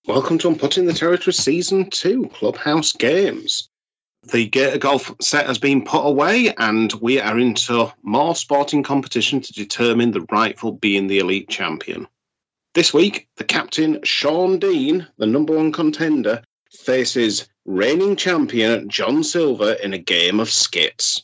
Welcome to Unputting the Territory Season 2 Clubhouse Games. The Gator Golf set has been put away and we are into more sporting competition to determine the rightful being the elite champion. This week, the captain, Sean Dean, the number one contender, faces reigning champion John Silver in a game of skits.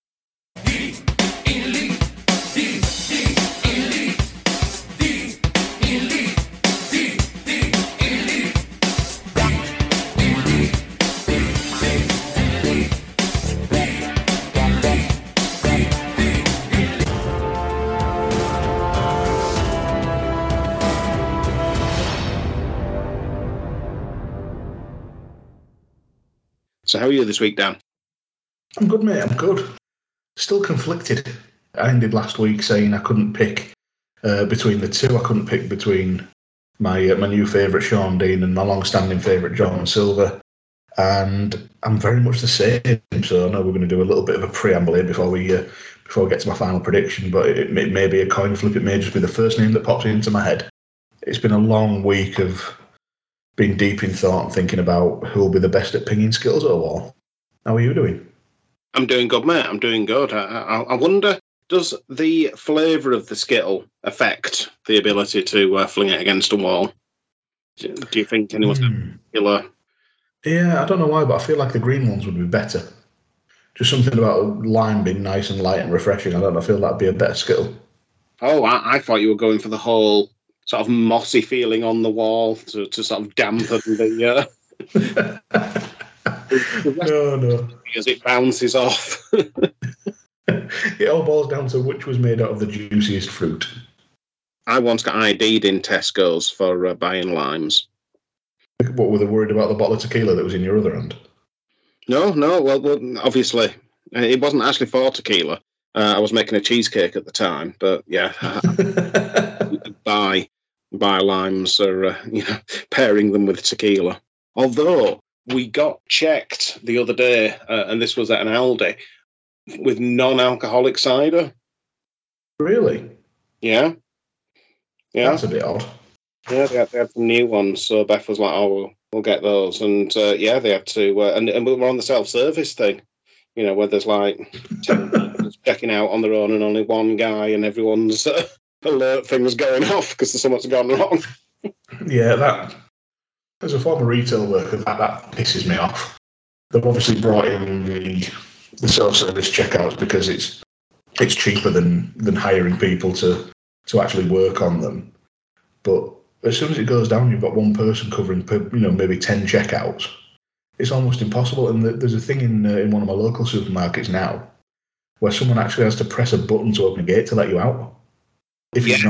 So how are you this week, Dan? I'm good, mate. I'm good. Still conflicted. I ended last week saying I couldn't pick between the two. I couldn't pick between my new favourite Sean Dean and my long-standing favourite John Silver. And I'm very much the same. So I know we're going to do a little bit of a preamble here before we get to my final prediction. But it may be a coin flip. It may just be the first name that pops into my head. It's been a long week of been deep in thought and thinking about who will be the best at pinging skills at a wall. How are you doing? I'm doing good, mate. I'm doing good. I wonder, does the flavour of the skittle affect the ability to fling it against a wall? Do you think anyone's particular? Yeah, I don't know why, but I feel like the green ones would be better. Just something about lime being nice and light and refreshing. I don't know, I feel that'd be a better skittle. Oh, I thought you were going for the whole sort of mossy feeling on the wall to sort of dampen the... No. As it bounces off. It all boils down to which was made out of the juiciest fruit. I once got ID'd in Tesco's for buying limes. What, were they worried about the bottle of tequila that was in your other hand? No, well, obviously, it wasn't actually for tequila. I was making a cheesecake at the time, but yeah, buy limes or pairing them with tequila. Although we got checked the other day, and this was at an Aldi, with non-alcoholic cider. Really? Yeah. That's a bit odd. Yeah, they had some new ones, so Beth was like, "Oh, we'll get those," and they had to, and we were on the self-service thing, where there's like 10 people checking out on their own and only one guy, and everyone's alert things going off because there's something's gone wrong. Yeah, that as a former retail worker, that pisses me off. They've obviously brought in the self-service checkouts because it's cheaper than hiring people to actually work on them. But as soon as it goes down, you've got one person covering maybe 10 checkouts. It's almost impossible. And there's a thing in one of my local supermarkets now where someone actually has to press a button to open a gate to let you out. If you've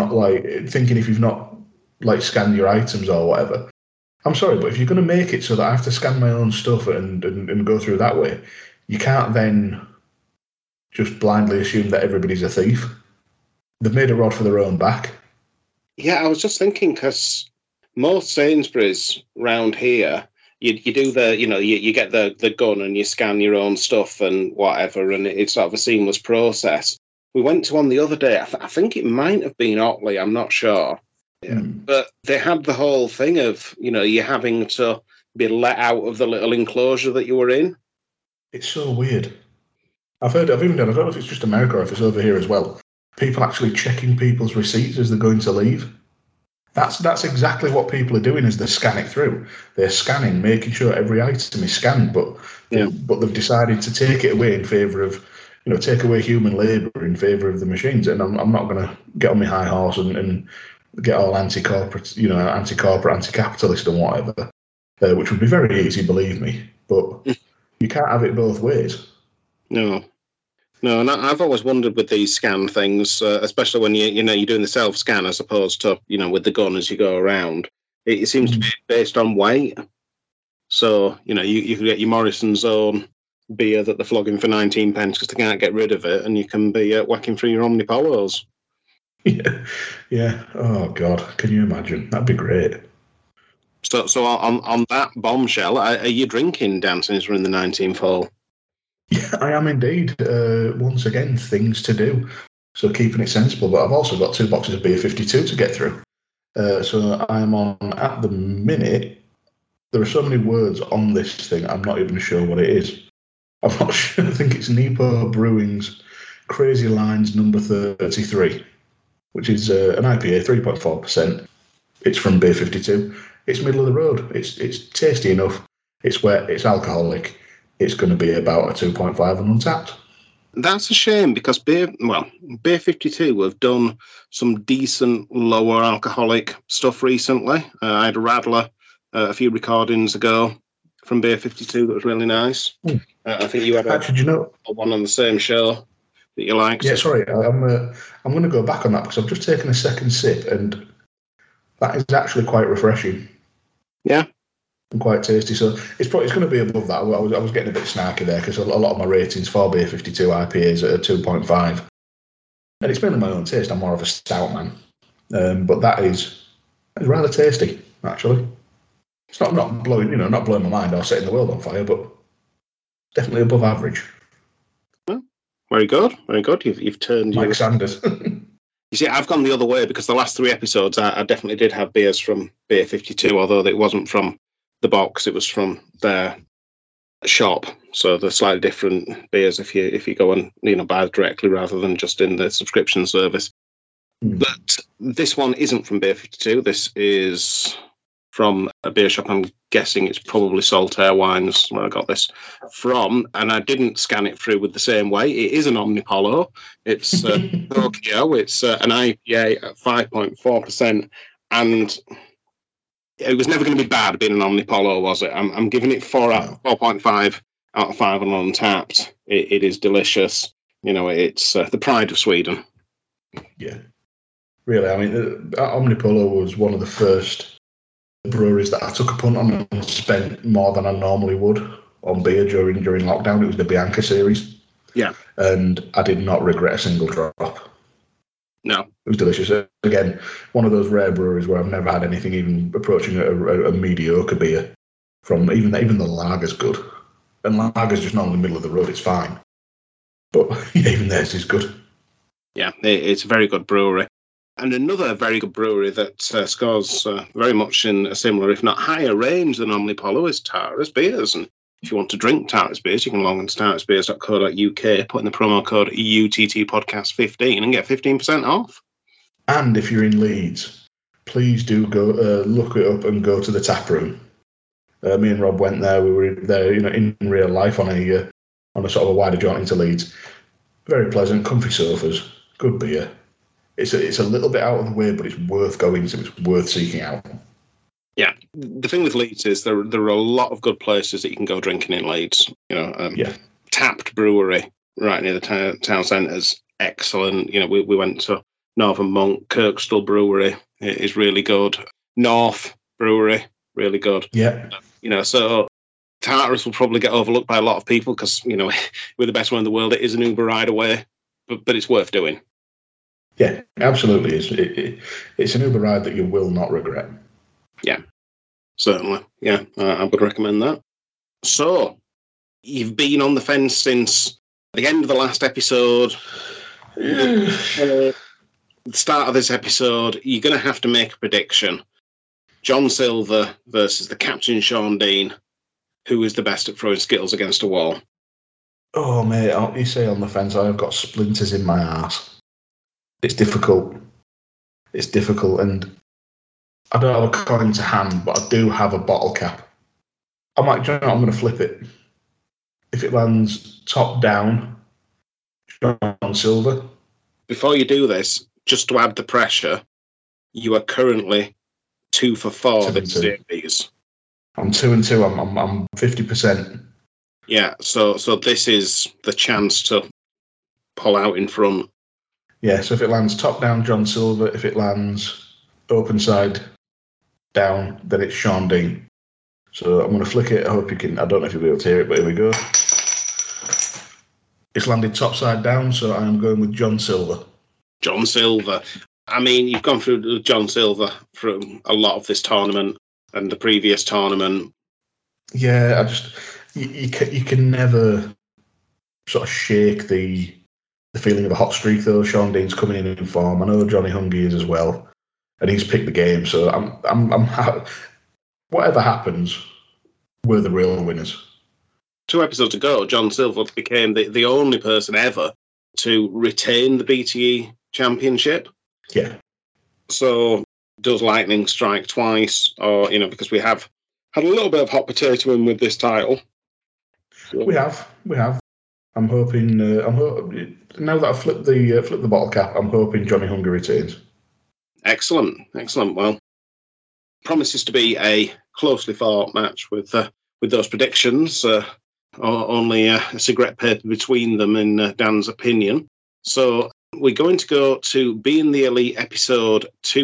not scanned your items or whatever. I'm sorry, but if you're going to make it so that I have to scan my own stuff and go through that way, you can't then just blindly assume that everybody's a thief. They've made a rod for their own back. Yeah, I was just thinking, because most Sainsbury's round here, you do you get the gun and you scan your own stuff and whatever, and it's sort of a seamless process. We went to one the other day, I think it might have been Otley, I'm not sure. Yeah. But they had the whole thing of, you having to be let out of the little enclosure that you were in. It's so weird. I've even done, I don't know if it's just America or if it's over here as well, people actually checking people's receipts as they're going to leave. That's exactly what people are doing as they scan it through. They're scanning, making sure every item is scanned, but they've decided to take it away in favour of, take away human labour in favour of the machines. And I'm not going to get on my high horse and get all anti-corporate, anti-capitalist and whatever, which would be very easy, believe me. But you can't have it both ways. No, and I've always wondered with these scan things, especially when you're doing the self-scan as opposed to, with the gun as you go around. It seems to be based on weight. So, you can get your Morrison's own beer that they're flogging for 19 pence because they can't get rid of it, and you can be whacking through your Omnipolos. Yeah. Oh God, can you imagine? That'd be great. So on that bombshell, are you drinking, Dan, since we're in the 19th hole? Yeah, I am indeed. Once again, things to do. So keeping it sensible. But I've also got 2 boxes of beer 52 to get through. So I'm on, at the minute, there are so many words on this thing, I'm not even sure what it is. I'm not sure. I think it's Nepo Brewing's Crazy Lines number 33, which is an IPA, 3.4%. It's from Beer 52. It's middle of the road. It's tasty enough. It's wet. It's alcoholic. It's going to be about a 2.5 on Untapped. That's a shame because Beer 52 have done some decent lower alcoholic stuff recently. I had a Radler a few recordings ago from Beer 52 that was really nice. I think you had one on the same show that you liked. Yeah, sorry. I'm going to go back on that because I've just taken a second sip and that is actually quite refreshing. Yeah. And quite tasty. So it's going to be above that. I was getting a bit snarky there because a lot of my ratings for Beer 52 IPAs are 2.5. And it's mainly my own taste. I'm more of a stout man. But that is rather tasty, actually. It's not blowing my mind or setting the world on fire, but definitely above average. Well, very good, very good. You've turned Mike Sanders. You see, I've gone the other way because the last 3 episodes, I definitely did have beers from Beer 52, although it wasn't from the box; it was from their shop. So they're slightly different beers if you go and buy directly rather than just in the subscription service. But this one isn't from Beer 52. This is from a beer shop. I'm guessing it's probably Saltaire Wines where I got this from, and I didn't scan it through with the same way. It is an Omnipollo. It's Tokyo. It's an IPA at 5.4%, and it was never going to be bad being an Omnipollo, was it? I'm giving it 4.5 out of 5 on Untapped. It is delicious. It's the pride of Sweden. Yeah, really. I mean, Omnipollo was one of the first breweries that I took a punt on and spent more than I normally would on beer during lockdown. It was the Bianca series. Yeah. And I did not regret a single drop. No. It was delicious. Again, one of those rare breweries where I've never had anything even approaching a mediocre beer. From even the lager's good. And lager's just not in the middle of the road, it's fine. But even theirs is good. Yeah, it's a very good brewery. And another very good brewery that scores very much in a similar, if not higher range than Omnipollo is Tara's Beers. And if you want to drink Tara's Beers, you can log on to tarasbeers.co.uk, put in the promo code UTTpodcast15 and get 15% off. And if you're in Leeds, please do go look it up and go to the tap room. Me and Rob went there. We were there, in real life on a sort of a wider jaunt into Leeds. Very pleasant, comfy sofas, good beer. It's a little bit out of the way, but it's worth going to. It's worth seeking out. Yeah. The thing with Leeds is there are a lot of good places that you can go drinking in Leeds. Tapped Brewery right near the town centre's excellent. We went to Northern Monk. Kirkstall Brewery is really good. North Brewery, really good. Yeah. So Tartarus will probably get overlooked by a lot of people because, we're the best one in the world. It is an Uber ride away, but it's worth doing. Yeah, absolutely. It's an Uber ride that you will not regret. Yeah, certainly. Yeah, I would recommend that. So, you've been on the fence since the end of the last episode. The start of this episode, you're going to have to make a prediction. John Silver versus the Captain Sean Dean. Who is the best at throwing Skittles against a wall? Oh, mate, you say on the fence, I've got splinters in my arse. It's difficult. And I don't have a coin to hand, but I do have a bottle cap. I'm going to flip it. If it lands top down, John Silver. Before you do this, just to add the pressure, you are currently 2 for 4 this series. I'm 2-2. I'm 50%. Yeah, so this is the chance to pull out in front. Yeah, so if it lands top down, John Silver. If it lands open side down, then it's Sean Dean. So I'm going to flick it. I hope you can. I don't know if you'll be able to hear it, but here we go. It's landed top side down, so I am going with John Silver. John Silver. I mean, you've gone through John Silver from a lot of this tournament and the previous tournament. Yeah, you can never sort of shake the feeling of a hot streak, though. Sean Dean's coming in form. I know Johnny Hungy is as well. and he's picked the game. So whatever happens, we're the real winners. 2 episodes ago, John Silver became the only person ever to retain the BTE championship. Yeah. So does lightning strike twice, or because we have had a little bit of hot potato in with this title. So, we have. I'm hoping. Now that I've flipped the bottle cap, I'm hoping Johnny Hunger retains. Excellent. Well, promises to be a closely fought match with those predictions. Only a cigarette paper between them, in Dan's opinion. So we're going to go to Being the Elite episode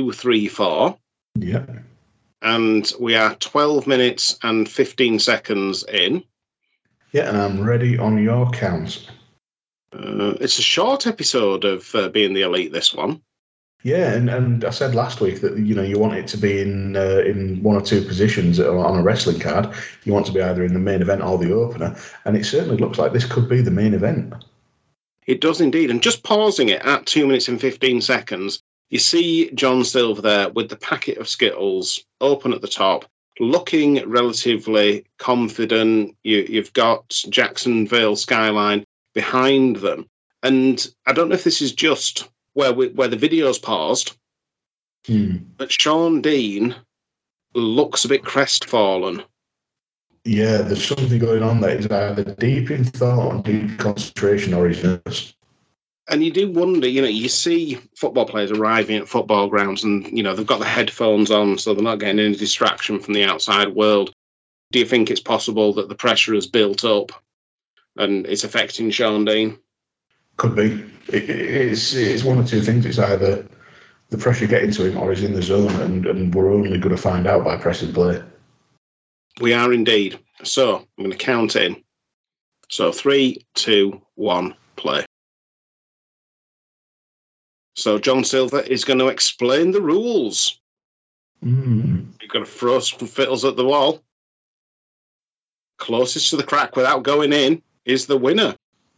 234. Yeah. And we are 12 minutes and 15 seconds in. Yeah, and I'm ready on your count. It's a short episode of Being the Elite, this one. Yeah, and I said last week that you want it to be in one or two positions on a wrestling card. You want to be either in the main event or the opener, and it certainly looks like this could be the main event. It does indeed. And just pausing it at 2 minutes and 15 seconds, you see John Silver there with the packet of Skittles open at the top, looking relatively confident. You've got Jacksonville skyline behind them, and I don't know if this is just where the video's paused, but Sean Dean looks a bit crestfallen. Yeah, there's something going on there. He's either deep in thought and deep concentration, or he's nervous. And you do wonder, you see football players arriving at football grounds and, they've got the headphones on, so they're not getting any distraction from the outside world. Do you think it's possible that the pressure has built up and it's affecting Sean Dean? Could be. It's one or two things. It's either the pressure getting to him or he's in the zone, and we're only going to find out by pressing play. We are indeed. So I'm going to count in. So 3, 2, 1, play. So John Silver is going to explain the rules. You've got to throw some fiddles at the wall. Closest to the crack without going in is the winner.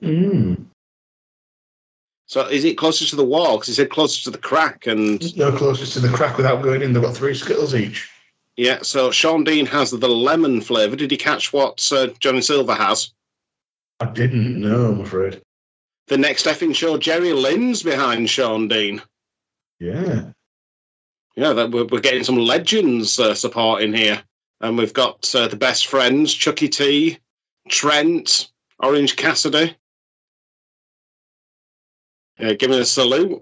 So is it closest to the wall? Because he said closest to the crack. And no, closest to the crack without going in. They've got 3 Skittles each. Yeah, so Sean Dean has the lemon flavour. Did you catch what Johnny Silver has? I didn't know, I'm afraid. The next effing show, Jerry Lynn's behind Sean Dean. Yeah. Yeah, we're getting some legends supporting here. And we've got the best friends, Chucky T, Trent, Orange Cassidy. Give me a salute.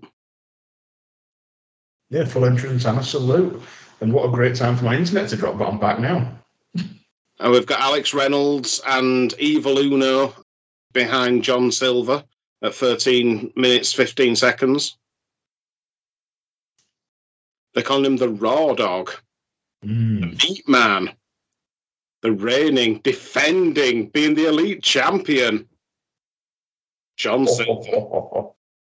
Yeah, full entrance and a salute. And what a great time for my internet to drop, but I'm back now. And we've got Alex Reynolds and Evil Uno behind John Silver at 13 minutes, 15 seconds. They're calling him the Raw Dog. The Meat Man. The reigning, defending, being the elite champion. John Silver.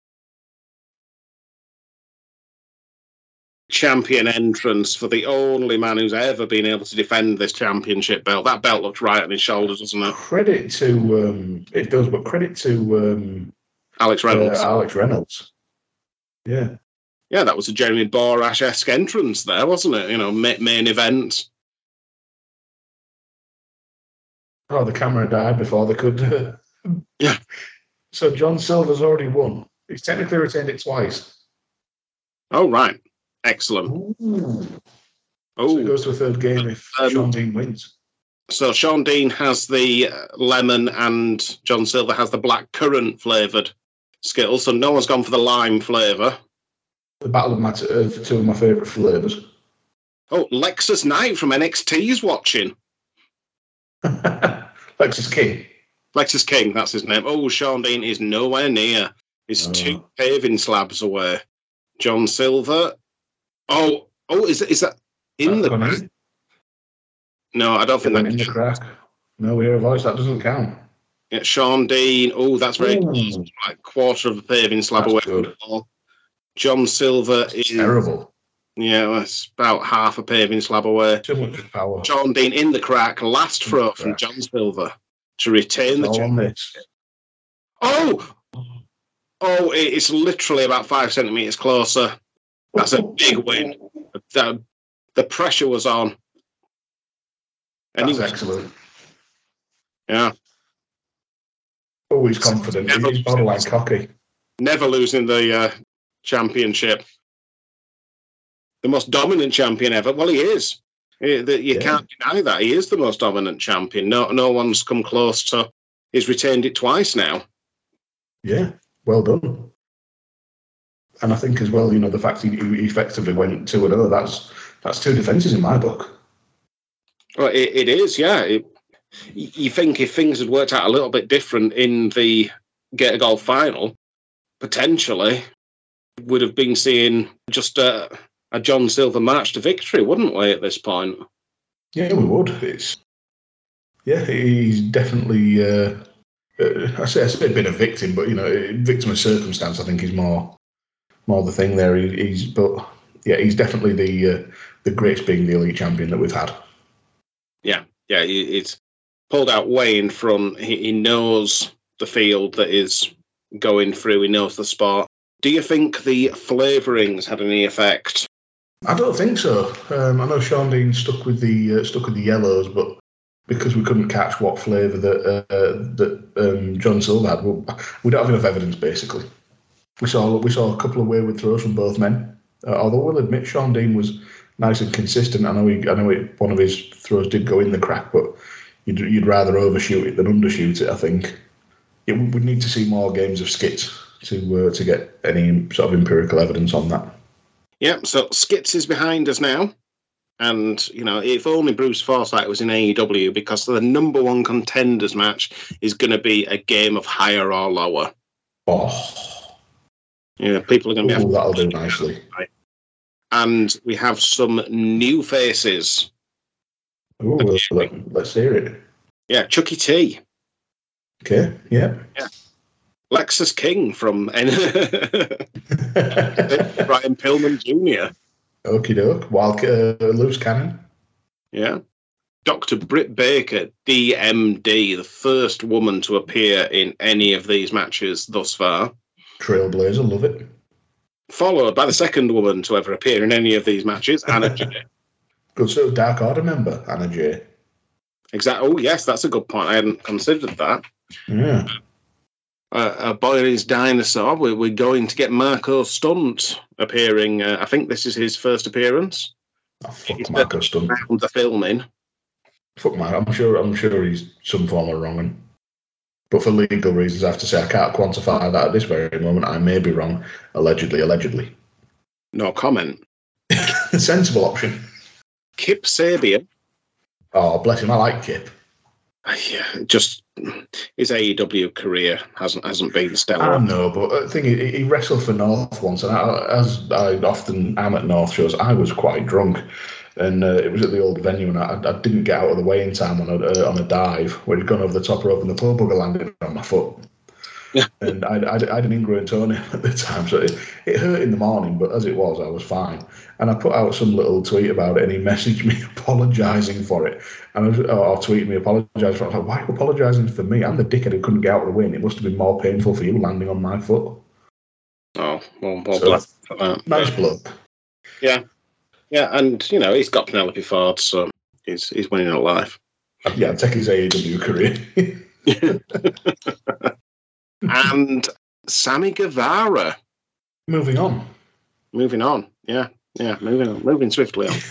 Champion entrance for the only man who's ever been able to defend this championship belt. That belt looked right on his shoulders, doesn't it? Credit to it does, but credit to Alex Reynolds. Yeah, that was a Jeremy Borash-esque entrance there, wasn't it? Main event. Oh, the camera died before they could. Yeah. So John Silver's already won. He's technically retained it twice. Oh, right. Excellent. So it goes to a third game if Sean Dean wins. So Sean Dean has the lemon and John Silver has the black currant flavoured Skittles. So no one's gone for the lime flavour. The battle of two of my favourite flavours. Oh, Lexus Knight from NXT's watching. Lexus King. Lexus King, that's his name. Oh, Sean Dean is nowhere near. He's 2 paving slabs away. John Silver. Oh, is that in the crack? No, I don't think that in the crack. No, we hear a voice. That doesn't count. Yeah, Sean Dean. Oh, that's very close. Like quarter of a paving slab away from the ball. John Silver is terrible. Yeah, well, it's about half a paving slab away. Too much power. Sean Dean in the crack. Last throw from John Silver to retain the championship. Oh, it's literally about 5 centimetres closer. That's a big win. The pressure was on. And that's excellent. Yeah. Always confident. He's borderline cocky. Never losing the championship. The most dominant champion ever. Well, he is. You can't deny that. He is the most dominant champion. No one's come close to... He's retained it twice now. Yeah, well done. And I think as well, the fact he effectively went 2-0, that's 2 defences in my book. Well, it is, yeah. You think if things had worked out a little bit different in the Gator Golf final, potentially would have been seeing just a John Silver march to victory, wouldn't we, at this point? Yeah, we would. He's definitely, I say a bit of victim, but, victim of circumstance, I think, is more the thing there. He's definitely the greatest being the elite champion that we've had. Yeah, it's pulled out way in front. He knows the field that is going through. He knows the sport. Do you think the flavourings had any effect? I don't think so. I know Sean Dean stuck with the yellows, but because we couldn't catch what flavour that John Silver had, we don't have enough evidence. Basically, we saw a couple of wayward throws from both men. Although we'll admit Sean Dean was nice and consistent. I know one of his throws did go in the crack, but you'd rather overshoot it than undershoot it. I think we'd need to see more games of skits to get any sort of empirical evidence on that. Yeah, so skits is behind us now. And, if only Bruce Forsyth was in AEW, because the number one contenders match is going to be a game of higher or lower. Oh. Yeah, people are going to be... that'll do nicely. And we have some new faces. Ooh, let's hear it. Yeah, Chucky T. Okay, yeah. Lexus King from Brian Pillman Jr. Okie doke. Loose cannon. Yeah. Dr. Britt Baker, DMD, the first woman to appear in any of these matches thus far. Trailblazer, love it. Followed by the second woman to ever appear in any of these matches, Anna Jay. Good sort of Dark Order member, Anna Jay. Exactly. Oh, yes, that's a good point. I hadn't considered that. Yeah. A Boy and His Dinosaur. We're going to get Marco Stunt appearing. I think this is his first appearance. Oh, fuck Marco Stunt. The filming. Fuck Marco. I'm sure he's some form of wronging. But for legal reasons, I have to say I can't quantify that at this very moment. I may be wrong. Allegedly. No comment. Sensible option. Kip Sabian. Oh, bless him. I like Kip. Yeah, just his AEW career hasn't been stellar. I know, but the thing is, he wrestled for North once, and as I often am at North shows, I was quite drunk, and it was at the old venue, and I didn't get out of the way in time on a dive where he'd gone over the top rope and the poor bugger landed on my foot. Yeah. And I had an ingrown toenail at the time, so it hurt in the morning, but as it was, I was fine. And I put out some little tweet about it, and he messaged me apologising for it. And or tweeted me apologising for it. I was like, why are you apologising for me? I'm the dickhead who couldn't get out of the way, and it must have been more painful for you landing on my foot. Oh, well bless for that. Nice bloke. Yeah. Yeah, and, he's got Penelope Ford, so he's winning at life. Yeah, take his AEW career. And Sammy Guevara. Moving on. Yeah, moving swiftly on.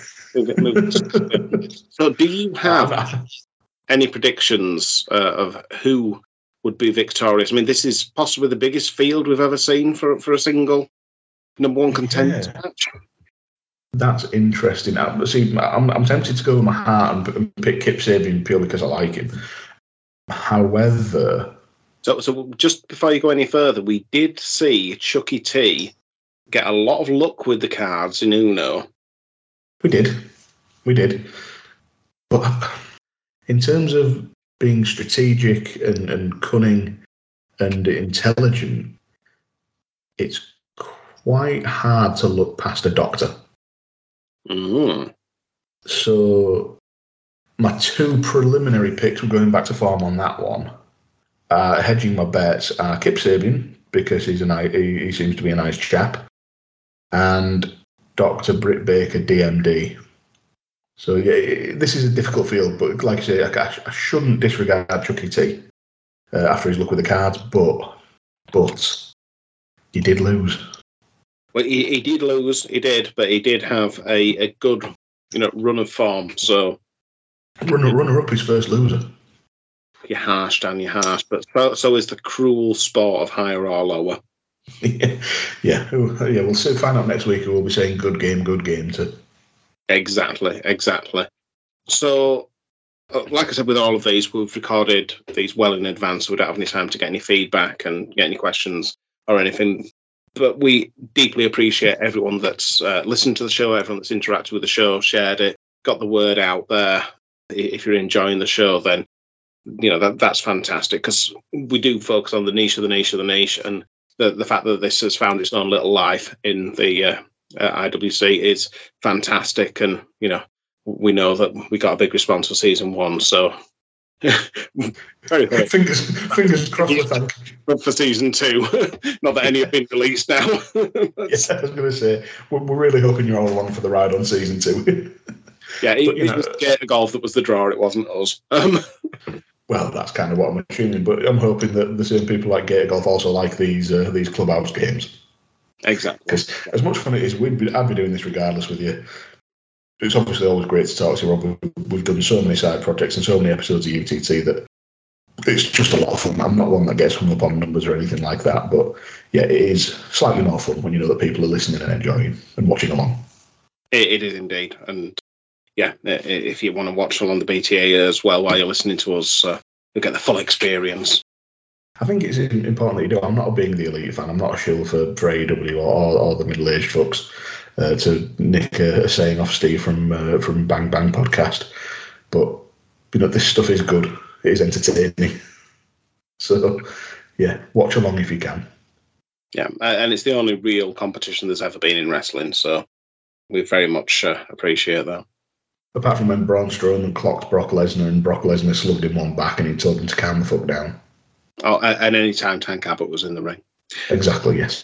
So do you have any predictions of who would be victorious? I mean, this is possibly the biggest field we've ever seen for a single number one contender match. That's interesting. See, I'm tempted to go with my heart and pick Kip Sabian purely because I like him. However... So just before you go any further, we did see Chucky T get a lot of luck with the cards in Uno. We did. But in terms of being strategic and cunning and intelligent, it's quite hard to look past a doctor. Mm. So my two preliminary picks, we're going back to form on that one. Hedging my bets are Kip Sabian, because he seems to be a nice chap, and Dr. Britt Baker, DMD. So yeah, this is a difficult field, but like I say, I shouldn't disregard Chucky T after his look with the cards, but he did lose. Well, he did lose, he did, but he did have a good run of form. So runner up his first loser. You're harsh, Dan, you're harsh. But so is the cruel sport of higher or lower. Yeah. We'll soon find out next week who will be saying good game to. Exactly. So, like I said, with all of these, we've recorded these well in advance, so we don't have any time to get any feedback and get any questions or anything. But we deeply appreciate everyone that's listened to the show, everyone that's interacted with the show, shared it, got the word out there. If you're enjoying the show, then that's fantastic, because we do focus on the niche of the niche of the niche, and the fact that this has found its own little life in the IWC is fantastic. And we know that we got a big response for season 1, so very good. Fingers crossed for season 2. Not that any have been released now. Yes, I was going to say we're really hoping you're all along for the ride on season 2. Yeah, it was Gator Golf that was the draw. It wasn't us. Well, that's kind of what I'm assuming, but I'm hoping that the same people like Gator Golf also like these clubhouse games. Exactly. Because as much fun it is, I'd be doing this regardless with you. It's obviously always great to talk to you, Rob. We've done so many side projects and so many episodes of UTT that it's just a lot of fun. I'm not one that gets hung up on numbers or anything like that, but yeah, it is slightly more fun when you know that people are listening and enjoying and watching along. It is indeed. And yeah, if you want to watch along the BTA as well while you're listening to us, you'll get the full experience. I think it's important that you do. I'm not a being the elite fan. I'm not a shill for AEW or the middle-aged fucks. To nick a saying off Steve from Bang Bang podcast, but this stuff is good. It is entertaining. So yeah, watch along if you can. Yeah, and it's the only real competition there's ever been in wrestling, so we very much appreciate that. Apart from when Braun Strowman clocked Brock Lesnar and Brock Lesnar slugged him one back and he told him to calm the fuck down. Oh, and any time Tank Abbott was in the ring. Exactly, yes.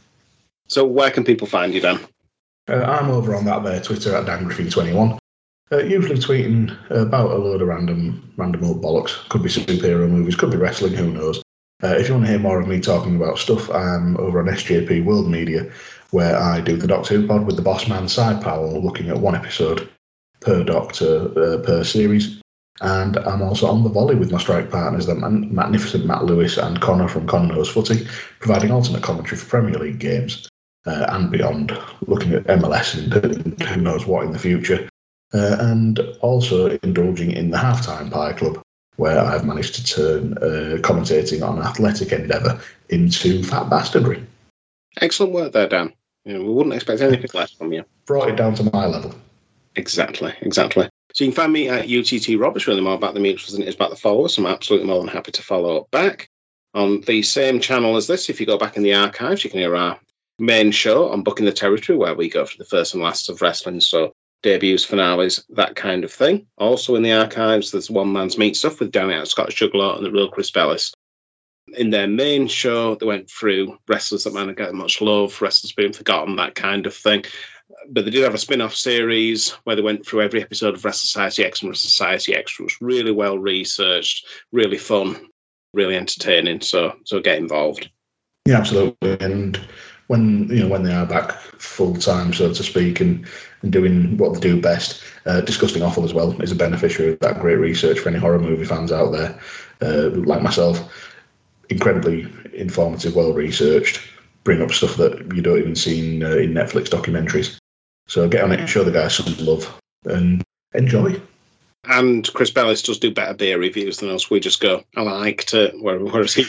So where can people find you, Dan? I'm over on that there Twitter at DanGriffin21. Usually tweeting about a load of random old bollocks. Could be superhero movies, could be wrestling, who knows. If you want to hear more of me talking about stuff, I'm over on SJP World Media, where I do the Doctor Who pod with the boss man Side Powell, looking at one episode per Doctor per series. And I'm also on the volley with my strike partners, the magnificent Matt Lewis and Connor from Connor Knows Footy, providing alternate commentary for Premier League games. And beyond, looking at MLS and who knows what in the future, and also indulging in the Halftime Pie Club, where I've managed to turn commentating on athletic endeavour into fat bastardry. Excellent work there, Dan. We wouldn't expect anything less from you. Brought it down to my level. Exactly. So you can find me at UTT Rob. It's really more about the mutuals than it is about the followers. I'm absolutely more than happy to follow up back. On the same channel as this, if you go back in the archives, you can hear our main show on Booking the Territory, where we go for the first and last of wrestling, so debuts, finales, that kind of thing. Also in the archives, there's One Man's Meat stuff with Down Out Scottish Juggler and the real Chris Bellis. In their main show, they went through wrestlers that might not get much love, wrestlers being forgotten, that kind of thing. But they did have a spin-off series where they went through every episode of Wrestle Society X and Wrestle Society Extra. It was really well researched, really fun, really entertaining. So get involved. Yeah, absolutely. And when they are back full time, so to speak, and doing what they do best, Disgusting Awful as well is a beneficiary of that great research for any horror movie fans out there, like myself. Incredibly informative, well researched, bring up stuff that you don't even see in Netflix documentaries. So get on it, show the guys some love, and enjoy. And Chris Bellis does do better beer reviews than us. We just go, I liked it, whereas he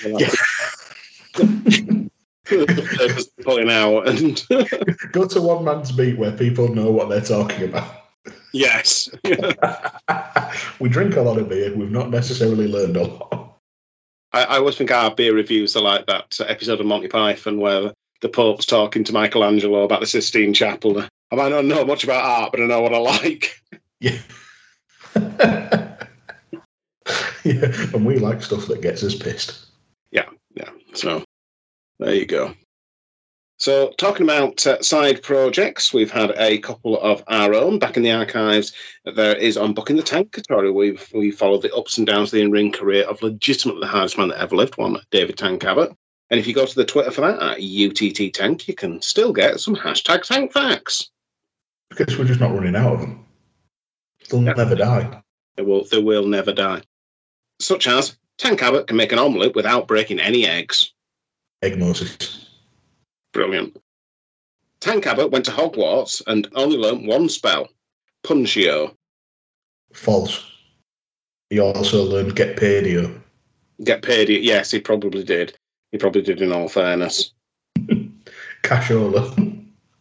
pulling out and go to One Man's Meat where people know what they're talking about. Yes. We drink a lot of beer. We've not necessarily learned a lot. I always think our beer reviews are like that episode of Monty Python where the Pope's talking to Michelangelo about the Sistine Chapel. I might not know much about art, but I know what I like. Yeah. Yeah, and we like stuff that gets us pissed. Yeah. So there you go. So, talking about side projects, we've had a couple of our own back in the archives. There is on Booking the Tankatory. We followed the ups and downs of the in-ring career of legitimately the hardest man that ever lived, one David Tank Abbott. And if you go to the Twitter for that, at UTT Tank, you can still get some hashtag tank facts. Because we're just not running out of them. They'll never die. They will never die. Such as, Tank Abbott can make an omelette without breaking any eggs. Egg Moses. Brilliant. Tank Abbott went to Hogwarts and only learnt one spell, Punchio. False. He also learned Get Paydio. Get paid, yes, he probably did. He probably did, in all fairness. Cashola.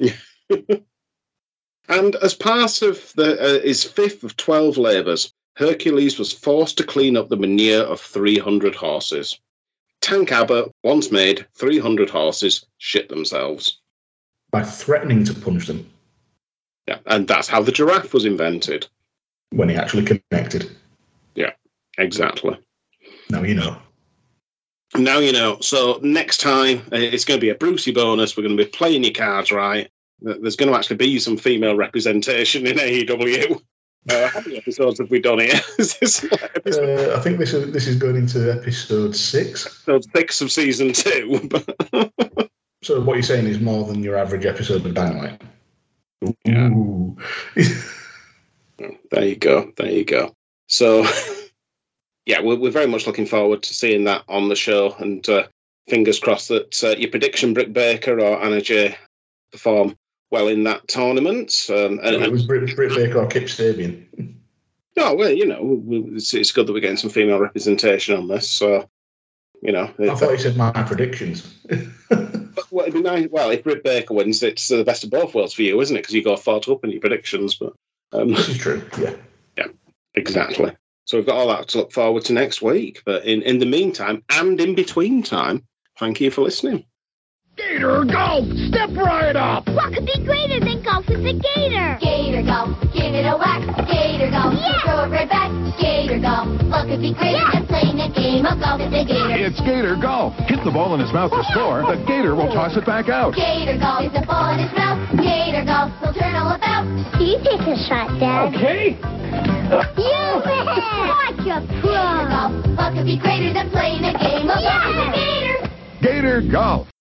And as part of his fifth of 12 labours, Hercules was forced to clean up the manure of 300 horses. Tank Abbott once made 300 horses shit themselves. By threatening to punch them. Yeah, and that's how the giraffe was invented. When he actually connected. Yeah, exactly. Now you know. Now you know. So next time, it's going to be a Brucey bonus. We're going to be playing your cards right. There's going to actually be some female representation in AEW. How many episodes have we done here? I think this is going into episode 6. Episode 6 of season 2. So what you're saying is more than your average episode of Dynamite. Yeah. Ooh. There you go. So, yeah, we're very much looking forward to seeing that on the show, and fingers crossed that your prediction, Britt Baker or Anna Jay, perform well in that tournament. It was Britt Baker or Kip Sabian. No, well, it's good that we're getting some female representation on this. So, I thought you said my predictions. Well, it'd be nice. Well, if Britt Baker wins, it's the best of both worlds for you, isn't it? Because you got 4-up in your predictions. But this is true. Yeah, exactly. So we've got all that to look forward to next week. But in the meantime, and in between time, thank you for listening. Gator golf! Step right up! What could be greater than golf with a gator? Gator golf, give it a whack. Gator golf, Yeah. throw it right back. Gator golf, what could be greater Yeah. than playing a game of golf with a gator? It's Gator golf. Hit the ball in his mouth to score. The Gator will toss it back out. Gator golf, is the ball in his mouth. Gator golf, he'll turn all about. You take a shot, Dad. Okay. You Watch your Gator pro. golf, what could be greater than playing a game of golf with a gator? Gator golf.